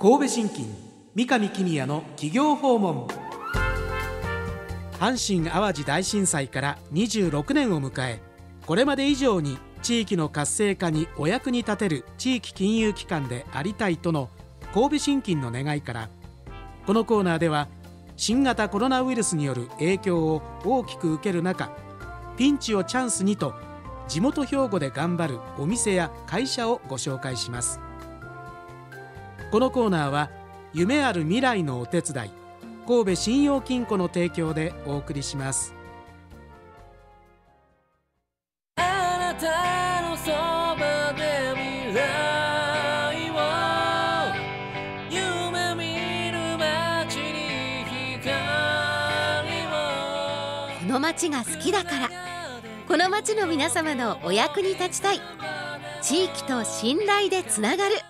神戸信金三上公也の企業訪問。阪神・淡路大震災から26年を迎え、これまで以上に地域の活性化にお役に立てる地域金融機関でありたいとの神戸信金の願いから、このコーナーでは新型コロナウイルスによる影響を大きく受ける中、ピンチをチャンスにと地元兵庫で頑張るお店や会社をご紹介します。このコーナーは夢ある未来のお手伝い、神戸信用金庫の提供でお送りします。 あなたのそばで未来を夢見る街に光を。 この街が好きだから、この街の皆様のお役に立ちたい。地域と信頼でつながる。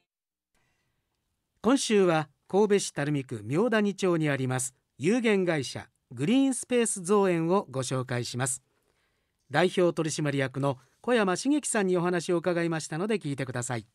今週は神戸市垂水区明谷町にあります有限会社グリーンスペース造園をご紹介します。代表取締役の小山茂樹さんにお話を伺いましたので聞いてください。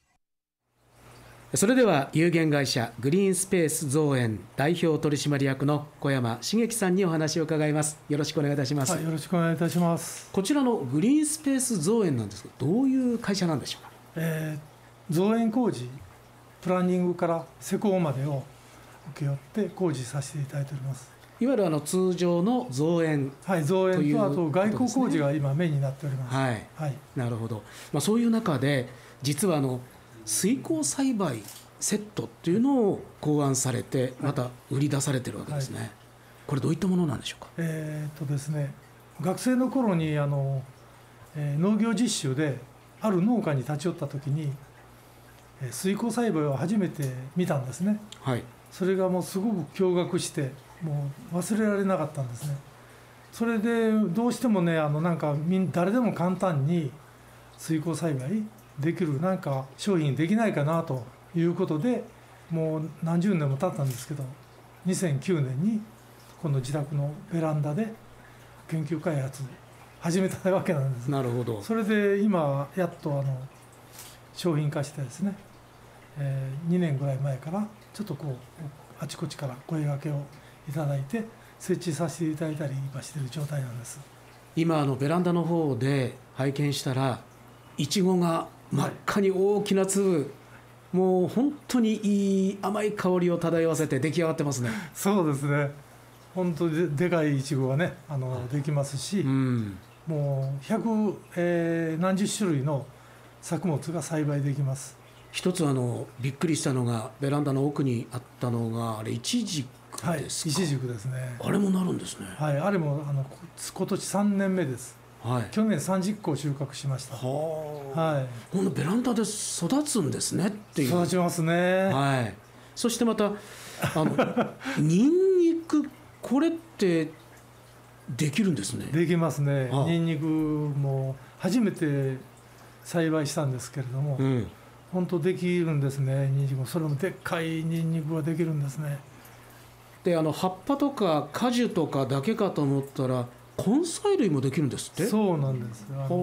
それでは有限会社グリーンスペース造園代表取締役の小山茂樹さんにお話を伺います。よろしくお願いいたします。 はい、よろしくお願いいたします。 こちらのグリーンスペース造園なんですが、どういう会社なんでしょうか。 造園工事、プランニングから施工までを請け負って工事させていただいております。 いわゆる通常の造園、 はい、造園とあと外構工事が今メインになっております。 はい、 はい、 なるほど。そういう中で実は水耕栽培セットっていうのを考案されて、また売り出されてるわけですね。はい、これどういったものなんでしょうか。 ですね、学生の頃に農業実習である農家に立ち寄った時に水耕栽培を初めて見たんですね。はい、それがもうすごく驚愕してもう忘れられなかったんですね。それでどうしてもねなんか誰でも簡単に水耕栽培できるなんか商品できないかなということで、もう何十年も経ったんですけど、2009年にこの自宅のベランダで研究開発始めたわけなんです。 なるほど。 それで今やっと商品化してですね、2年ぐらい前からちょっとあちこちから声掛けをいただいて設置させていただいたり今している状態なんです。 今ベランダの方で拝見したら、いちごが真っ赤に大きな粒、はい、もう本当にいい甘い香りを漂わせて出来上がってますね。 そうですね、本当に でかいいちごがねできますし、もう何十種類の作物が栽培できます。 一つびっくりしたのが、ベランダの奥にあったのがあれイチジクですか。はい、イチジクですね。 あれもなるんですね。 はい、あれも今年3年目です。はい、去年30個収穫しました。 はい、このベランダで育つんですねっていう。 育ちますね。 はい、そしてまたニンニク、これってできるんですね。 できますね。ニンニクも初めて栽培したんですけれども、本当できるんですね。ニンニクもそれもでっかいニンニクができるんですね。 で葉っぱとか果樹とかだけかと思ったら根菜類もできるんですって。 そうなんです。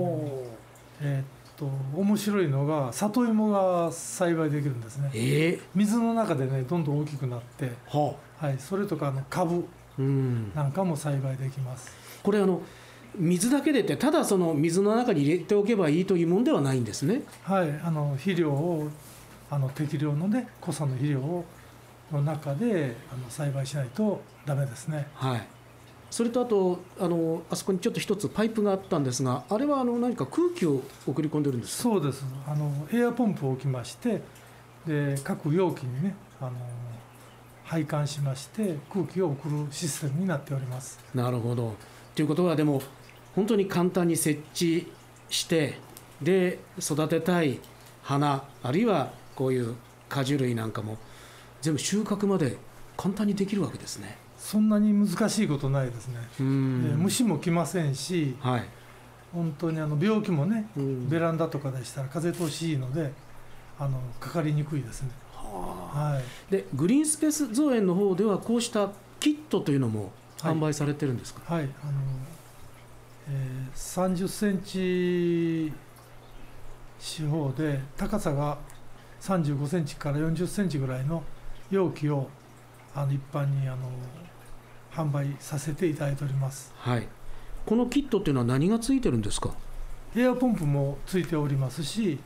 面白いのが里芋が栽培できるんですね。水の中でねどんどん大きくなって、はい、それとか株なんかも栽培できます。 これ水だけでってただその水の中に入れておけばいいというものではないんですね。 はい、肥料を適量のね濃さの肥料の中で栽培しないとダメですね。はい、 それとあとあそこにちょっと一つパイプがあったんですが、あれは何か空気を送り込んでるんですか。 そうです。エアポンプを置きまして、で各容器にね配管しまして空気を送るシステムになっております。 なるほど。ということはでも本当に簡単に設置してで育てたい花、あるいはこういう果樹類なんかも全部収穫まで簡単にできるわけですね。 そんなに難しいことないですね。虫も来ませんし、はい、本当に病気もねベランダとかでしたら風通しいいのでかかりにくいですね。 はい、でグリーンスペース造園の方ではこうしたキットというのも販売されてるんですか。 はい、はい、30センチ四方で高さが 35センチから40センチぐらいの容器を一般に販売させていただいております。 はい、このキットっていうのは何がついてるんですか？ エアポンプもついておりますし、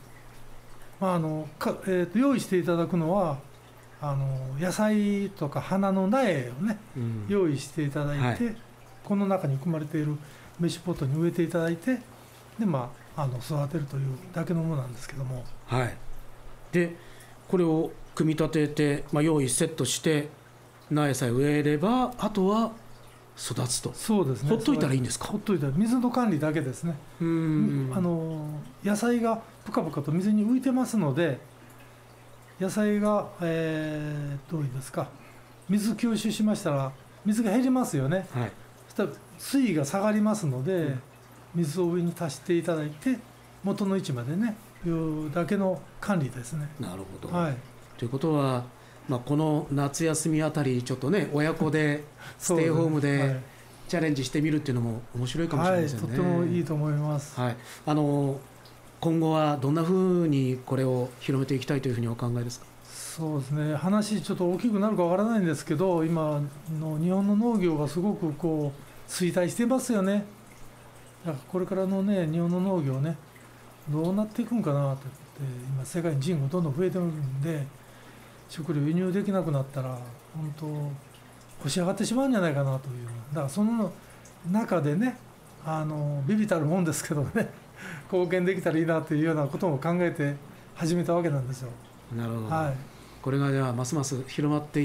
用意していただくのは野菜とか花の苗をね、用意していただいて、この中に含まれているメッシュポットに植えていただいて、で育てるというだけのものなんですけども、 はい、でこれを組み立てて、用意セットして苗さえ植えればあとは育つと。 そうですね。 ほっといたらいいんですか？ ほっといたら、水の管理だけですね。野菜がぷかぷかと水に浮いてますので、野菜が、どういうんですか、水吸収しましたら水が減りますよね。はい、そしたら水位が下がりますので、水を上に足していただいて元の位置までねいうだけの管理ですね。 なるほど、はい、ということは、この夏休みあたりちょっとね親子でステイホームでチャレンジしてみるっていうのも面白いかもしれませんね。 とてもいいと思います。 はい、今後はどんなふうにこれを広めていきたいというふうにお考えですか？ そうですね、話ちょっと大きくなるかわからないんですけど、今の日本の農業がすごく衰退してますよね。だからこれからのね日本の農業ねどうなっていくんかなと思って、今世界に人口どんどん増えてるんで、食料輸入できなくなったら本当干し上がってしまうんじゃないかなという。だからその中でね微々たるもんですけどね貢献できたらいいなというようなことも考えて始めたわけなんですよ。 なるほど、 はい、 これがではますます広まっていって、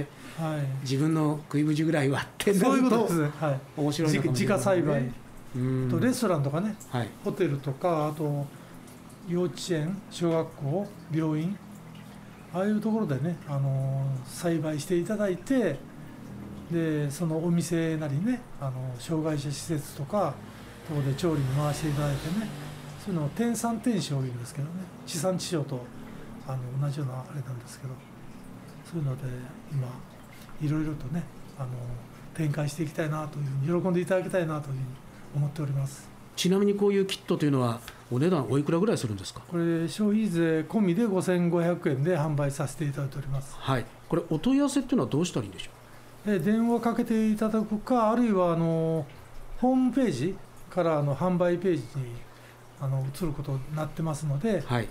自分の食いぶちぐらいはってなるとそういうことですね。 面白いのかもしれないですね。 自家栽培とレストランとかね、ホテルとか、あと幼稚園、小学校、病院、ああいうところでね栽培していただいて、でそのお店なりね障害者施設とかそこで調理に回していただいてね、そういうのを天産天消いうんですけどね、地産地消と同じようなあれなんですけど、そういうので今いろいろとね展開していきたいなというふうに、喜んでいただきたいなというふうに思っております。 ちなみにこういうキットというのはお値段おいくらぐらいするんですか？ これ消費税込みで5500円で販売させていただいております。 はい、これお問い合わせっていうのはどうしたらいいんでしょう？ 電話かけていただくか、あるいはホームページから販売ページに移ることになってますので、 はい、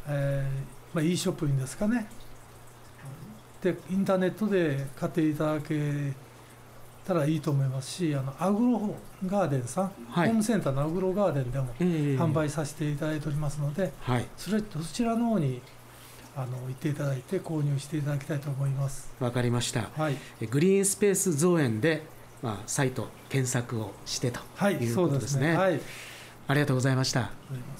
e ショップにですかね、でインターネットで買っていただけたらいいと思いますし、アグロガーデンさん、ホームセンターのアグロガーデンでも販売させていただいておりますので、そちらの方に行っていただいて購入していただきたいと思います。 わかりました、 はい、 グリーンスペース造園で、サイト検索をしてということですね。はい、ありがとうございました。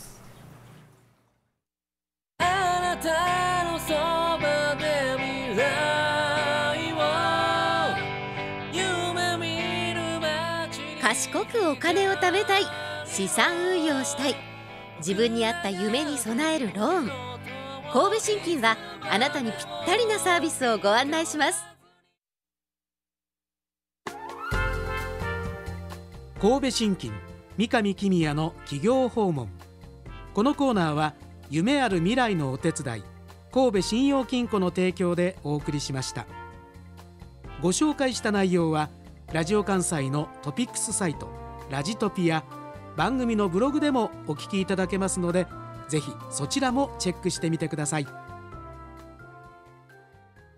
あなたのそばで未来を夢見る街に、 賢くお金を貯めたい、資産運用したい、自分に合った夢に備えるローン。神戸信金はあなたにぴったりなサービスをご案内します。 神戸信金三上公也の企業訪問。このコーナーは夢ある未来のお手伝い、神戸信用金庫の提供でお送りしました。ご紹介した内容はラジオ関西のトピックスサイトラジトピや番組のブログでもお聞きいただけますので、ぜひそちらもチェックしてみてください。